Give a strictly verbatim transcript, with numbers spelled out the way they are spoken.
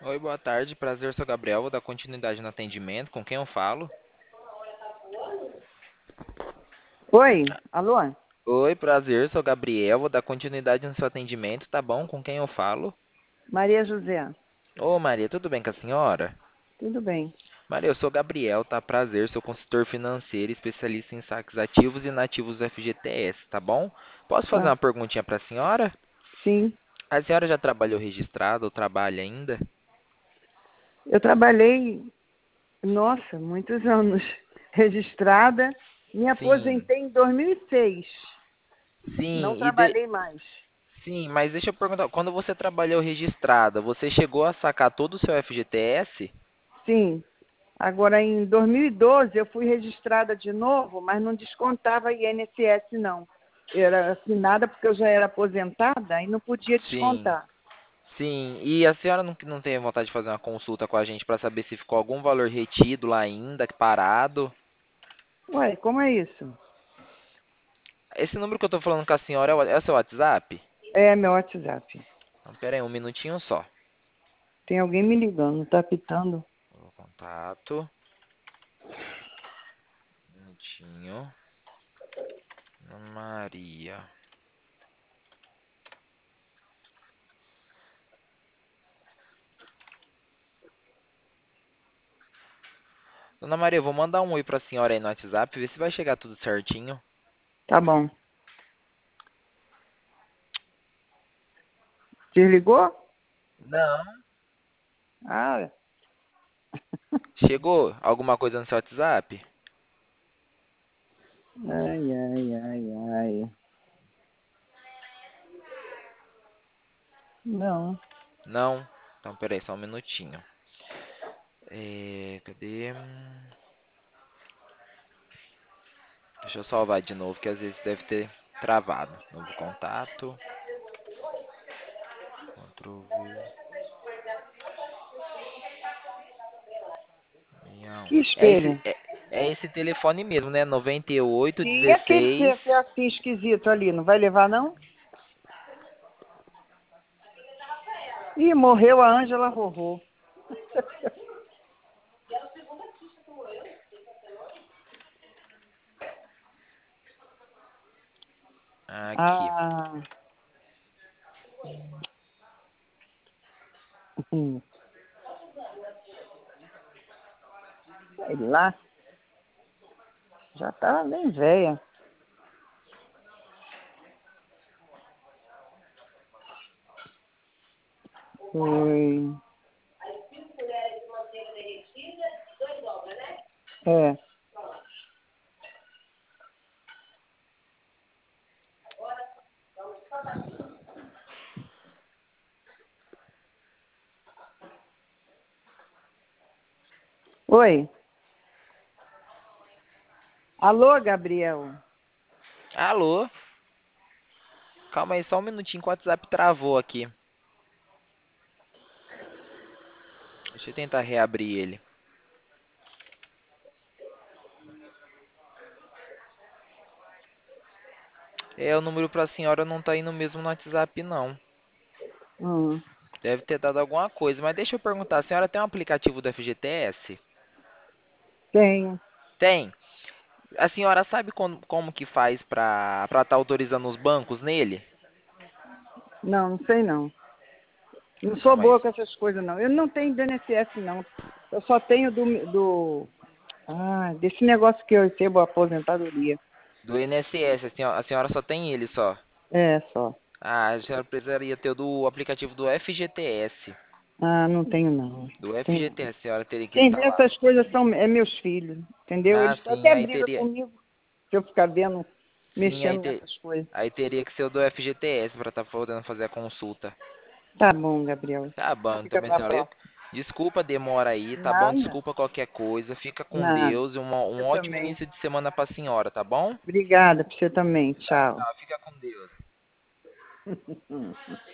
Oi, boa tarde. Prazer, sou Gabriel. Vou dar continuidade no atendimento. Com quem eu falo? Oi, alô? Oi, prazer, sou Gabriel. Vou dar continuidade no seu atendimento, tá bom? Com quem eu falo? Maria José, Ô, Maria, tudo bem com a senhora? tudo bem? Maria, eu sou Gabriel, tá? Prazer, sou consultor financeiro, especialista em saques ativos e inativos do F G T S, tá bom? Posso fazer Ah, uma perguntinha pra senhora? sim, A senhora já trabalhou registrado ou trabalha ainda? eu trabalhei, nossa, muitos anos registrada, me Sim, aposentei em dois mil e seis, não sim, e de... trabalhei mais. sim, mas deixa eu perguntar, quando você trabalhou registrada, você chegou a sacar todo o seu F G T S? Sim, agora em dois mil e doze eu fui registrada de novo, mas não descontava I N S S não. Era assinada porque eu já era aposentada e não podia Sim. descontar. Sim, e a senhora não, não tem vontade de fazer uma consulta com a gente para saber se ficou algum valor retido lá ainda, parado? Ué, como é isso? Esse número que eu tô falando com a senhora é o, é o seu WhatsApp? É meu WhatsApp. Então, pera aí, um minutinho só. Tem alguém me ligando, tá pitando? O contato, um minutinho. Ana Maria. Dona Maria, eu vou mandar um oi pra senhora aí no WhatsApp, ver se vai chegar tudo certinho. Tá bom. Desligou? Não. Ah, Chegou alguma coisa no seu WhatsApp? ai, ai, ai, ai. Não. Não? Então, pera aí, só um minutinho. É, cadê? Deixa eu salvar de novo, que às vezes deve ter travado. Novo contato. Ctrl V. Não. Que É esse, espelho? é, é esse telefone mesmo, né? noventa e oito, E aquele dezesseis. que que é assim esquisito ali, não vai levar não? Ih, morreu a Ângela Rorô. Aqui. Ah, hum, sei lá, já tá bem velha. Foi. É. Oi. Alô, Gabriel. Alô? Calma aí, só um minutinho que o WhatsApp travou aqui. Deixa eu tentar reabrir ele. É, o número pra senhora não tá indo mesmo no WhatsApp, não. Hum, Deve ter dado alguma coisa. Mas deixa eu perguntar, a senhora tem um aplicativo do F G T S? tenho. Tem. A senhora sabe como, como que faz pra estar tá autorizando os bancos nele? Não, não sei não. Não sou Calma aí. boa com essas coisas não. Eu não tenho D N S S não. Eu só tenho do, do ah, desse negócio que eu recebo a aposentadoria. Do I N S S, a senhora, a senhora só tem ele só. É, só. Ah, a senhora precisaria ter o do aplicativo do F G T S. Ah, não tenho não. Do Tenho. F G T S, a senhora teria que Quem vê instalar. essas coisas são é meus filhos, entendeu? Ah, Eles sim, até aí brigam teria. comigo se eu ficar vendo, Sim, aí, mexendo te, nessas coisas. aí teria que ser o do F G T S para estar podendo fazer a consulta. Tá bom, Gabriel. Tá bom, então, Fica minha pra senhora, eu, próxima. desculpa a demora aí, tá bom? Nada, Desculpa qualquer coisa. Fica com nada. Deus e uma- um Você ótimo também. início de semana pra senhora, tá bom? Obrigada pra você também. Tchau, Tchau. tchau. Fica com Deus.